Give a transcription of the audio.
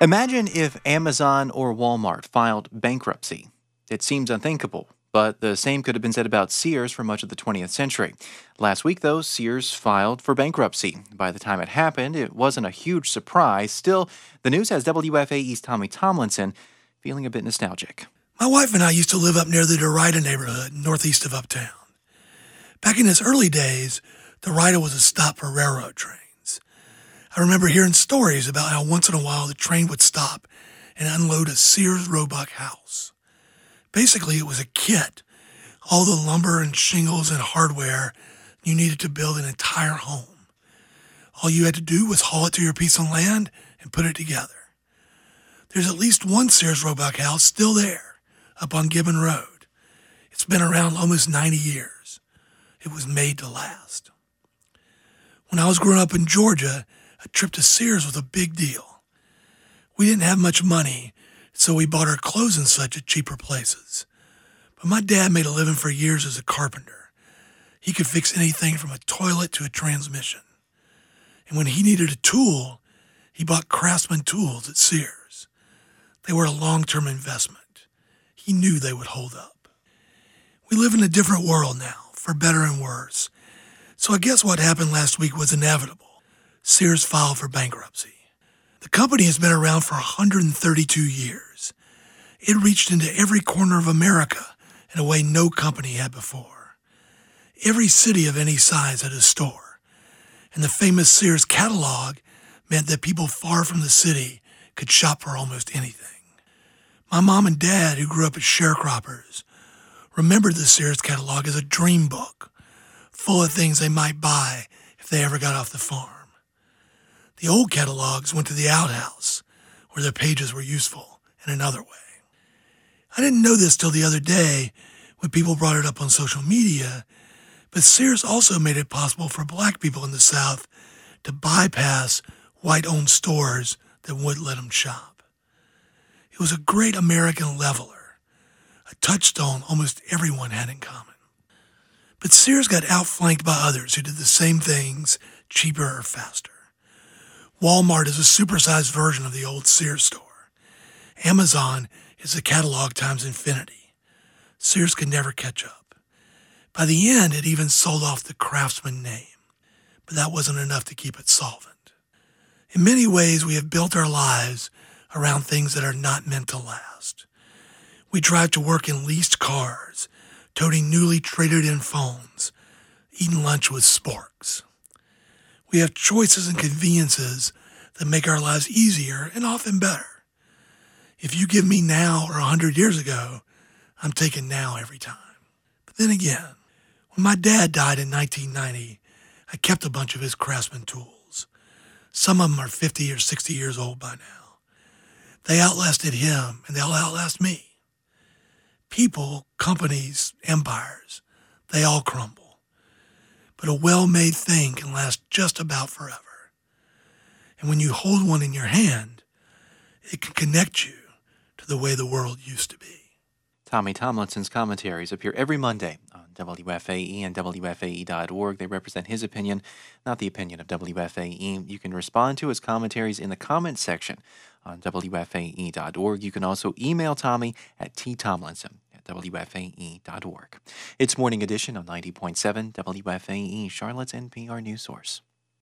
Imagine if Amazon or Walmart filed bankruptcy. It seems unthinkable, but the same could have been said about Sears for much of the 20th century. Last week, though, Sears filed for bankruptcy. By the time it happened, it wasn't a huge surprise. Still, the news has WFAE's Tommy Tomlinson feeling a bit nostalgic. My wife and I used to live up near the Derrida neighborhood, northeast of Uptown. Back in its early days, Derrida was a stop for railroad trains. I remember hearing stories about how once in a while the train would stop and unload a Sears Roebuck house. Basically, it was a kit, all the lumber and shingles and hardware you needed to build an entire home. All you had to do was haul it to your piece of land and put it together. There's at least one Sears Roebuck house still there, up on Gibbon Road. It's been around almost 90 years. It was made to last. When I was growing up in Georgia, a trip to Sears was a big deal. We didn't have much money, so we bought our clothes and such at cheaper places. But my dad made a living for years as a carpenter. He could fix anything from a toilet to a transmission. And when he needed a tool, he bought Craftsman tools at Sears. They were a long-term investment. He knew they would hold up. We live in a different world now, for better and worse. So I guess what happened last week was inevitable. Sears filed for bankruptcy. The company has been around for 132 years. It reached into every corner of America in a way no company had before. Every city of any size had a store, and the famous Sears catalog meant that people far from the city could shop for almost anything. My mom and dad, who grew up as sharecroppers, remembered the Sears catalog as a dream book, full of things they might buy if they ever got off the farm. The old catalogs went to the outhouse, where their pages were useful in another way. I didn't know this till the other day when people brought it up on social media, but Sears also made it possible for black people in the South to bypass white-owned stores that wouldn't let them shop. It was a great American leveler, a touchstone almost everyone had in common. But Sears got outflanked by others who did the same things cheaper or faster. Walmart is a supersized version of the old Sears store. Amazon is the catalog times infinity. Sears could never catch up. By the end, it even sold off the Craftsman name, but that wasn't enough to keep it solvent. In many ways, we have built our lives around things that are not meant to last. We drive to work in leased cars, toting newly traded-in phones, eating lunch with sporks. We have choices and conveniences that make our lives easier and often better. If you give me now or 100 years ago, I'm taking now every time. But then again, when my dad died in 1990, I kept a bunch of his Craftsman tools. Some of them are 50 or 60 years old by now. They outlasted him, and they'll outlast me. People, companies, empires, they all crumble. But a well-made thing can last just about forever. And when you hold one in your hand, it can connect you to the way the world used to be. Tommy Tomlinson's commentaries appear every Monday on WFAE and WFAE.org. They represent his opinion, not the opinion of WFAE. You can respond to his commentaries in the comments section on WFAE.org. You can also email Tommy at ttomlinson@WFAE.org. It's Morning Edition on 90.7 WFAE, Charlotte's NPR news source.